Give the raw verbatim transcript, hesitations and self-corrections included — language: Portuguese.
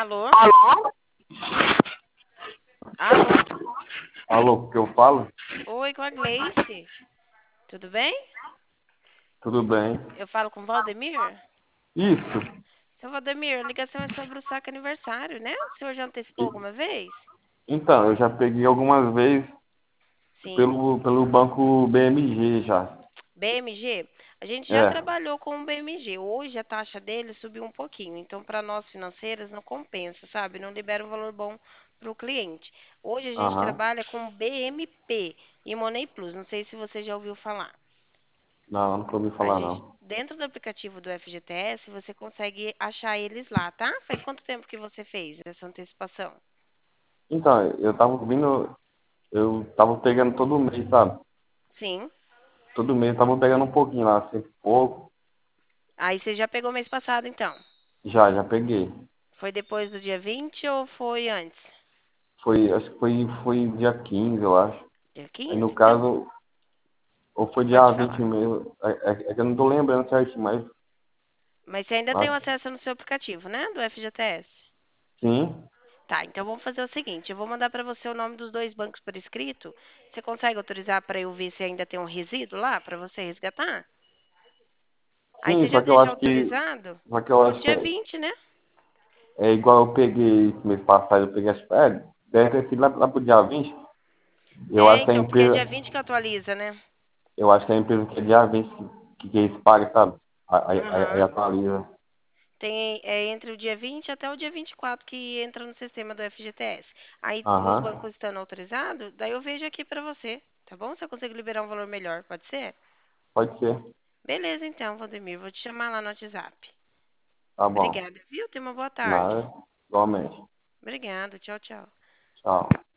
Alô? Alô? Alô, que eu falo? Oi, com a Gleice. Tudo bem? Tudo bem? Eu falo com Valdemir? Isso. Seu Valdemir, a ligação é sobre o saque aniversário, né? O senhor já antecipou E- alguma vez? Então, eu já peguei algumas vezes Sim. pelo, pelo banco B M G já. B M G? A gente já É, trabalhou com o B M G. Hoje a taxa dele subiu um pouquinho. Então, para nós financeiras, não compensa, sabe? Não libera um valor bom para o cliente. Hoje a gente aham. trabalha com B M P e Money Plus. Não sei se você já ouviu falar. Não, nunca ouvi A falar gente, não. dentro do aplicativo do F G T S, você consegue achar eles lá, tá? Faz quanto tempo que você fez essa antecipação? Então, eu tava vindo, eu tava pegando todo mês, sabe? Sim. Todo mês eu tava pegando um pouquinho lá, assim, pouco. Aí você já pegou mês passado, então. Já, já peguei. Foi depois do dia vinte ou foi antes? Foi, acho que foi, foi dia quinze, eu acho. Dia Aí quinze? no Então, caso, ou foi dia pode vinte falar. mesmo. É, é, é que eu não tô lembrando certinho, mas, Mas você ainda tem o mas acesso no seu aplicativo, né? Do F G T S. sim, Tá, então vamos fazer o seguinte, eu vou mandar para você o nome dos dois bancos por escrito. Você consegue autorizar para eu ver se ainda tem um resíduo lá para você resgatar? Aí sim, você já só que eu deixa acho que, autorizado só que eu no acho que dia é, vinte, né? É igual eu peguei esse mês passado, eu peguei, acho que é, deve ter sido lá, lá pro dia vinte. Eu É, acho que a então, porque é dia empresa, vinte que atualiza, né? eu acho que a empresa que é dia vinte que, que eles pagam, sabe? Aí, aí, aí Aham. atualiza. Tem, é entre o dia vinte até o dia vinte e quatro que entra no sistema do F G T S. Aí, os Aham, bancos estando autorizados, daí eu vejo aqui pra você, tá bom? Se eu consigo liberar um valor melhor, pode ser? pode ser. Beleza, então, Valdemir, vou te chamar lá no WhatsApp. Tá bom. Obrigada, viu? Tenha uma boa tarde. Nada, igualmente. Obrigada, tchau, tchau. Tchau.